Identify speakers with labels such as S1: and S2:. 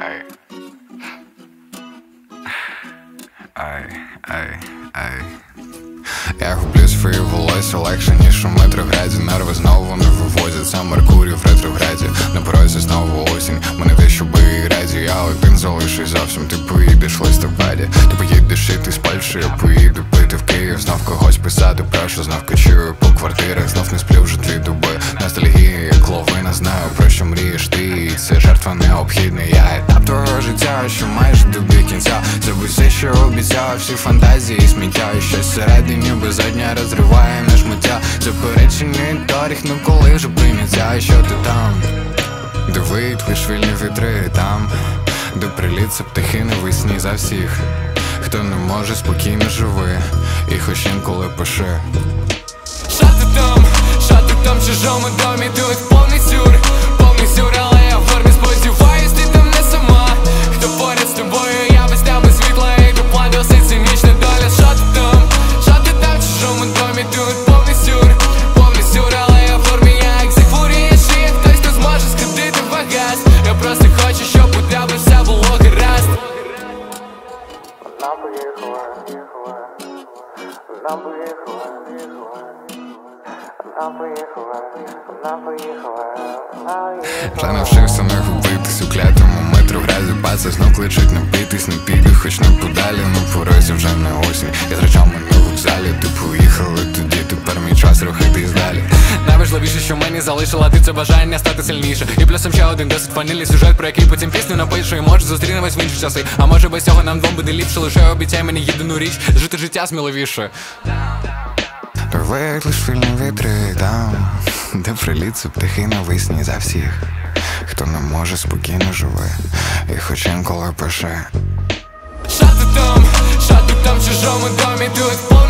S1: Ай. Ай, ай, ай. Я гублю свої волосся легше, ніж у Метрограді. Нерви знову не вивозяться, Меркурій в ретрограді. На порозі знову осінь, мене те, що би раді. Я один залишусь зовсім, ти поїдеш в листопаді. Ти поїдеш і ти з Польщі, я поїду пити в Київ. Знов когось писати, прошу, знов кочую по квартирах. Знов не сплю вже 2 доби. Ностальгія, як ловина, знаю, про що мрієш ти. І це жертва необхідна. Я етап твого життя, що майже добіг кінця. Забудь все, що обіцяв, всі фантазії сміття. І щось всередині безодня розриває на шмаття. Заперечений доріг, ну коли вже прийняття. І що ти там? Диви, твої швильні вітри там, де приліться птахи навесні за всіх, хто не може, спокійно живи, і хоч інколи пиши.
S2: Що ти там в чужому домі, тут повний сюр, але я в формі, сподіваюсь, ти там не сама. Хто поряд з тобою, я без тебе світла, і до план досить цинічна доля. Що ти там в чужому домі, тут повний сюр, але я в формі, як Зігфурія шиє, хтось тут зможе скрутити багаж. Я просто хочу, щоб у тебе все було гаразд.
S3: Вона поїхала, вона поїхала, вона поїхала.
S1: Вже навчився не губитись у клятому Метрограді. Паці знов кличуть напитись, не піду, хоч не подалі. На порозі вже не осінь, я з речами на вокзалі. Ти поїхали тоді, тепер мій час рухатись далі.
S2: Найважливіше, що мені залишила ти, це бажання стати сильніше. І плюсом ще один досить фанільний сюжет, про який потім пісню напишу. І може зустрінемось в інші часи. А може без цього нам двом буде ліпше. Лише обіцяй мені єдину річ, жити життя сміливіше.
S1: Рвають лиш вільні вітри там, де приліться птахи навесні за всіх, хто не може, спокійно живе, і хоч інколи пише.
S2: Що ти там в чужому домі, тут